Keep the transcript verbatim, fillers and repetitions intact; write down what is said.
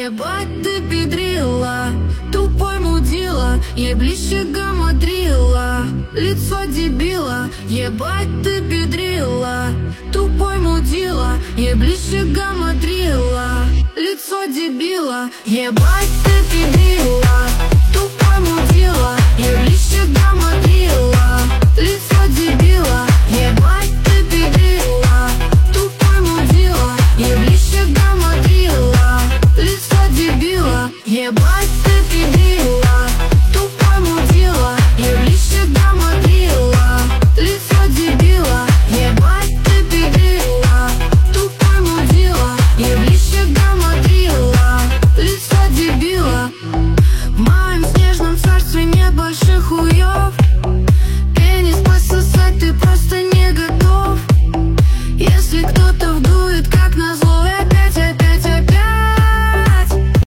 Ебать ты педрила, тупой мудила, ей ближе гамадрила. Лицо дебила, ебать ты педрила, тупой мудила, ей ближе гамадрила. Лицо дебила, ебать ты педрила.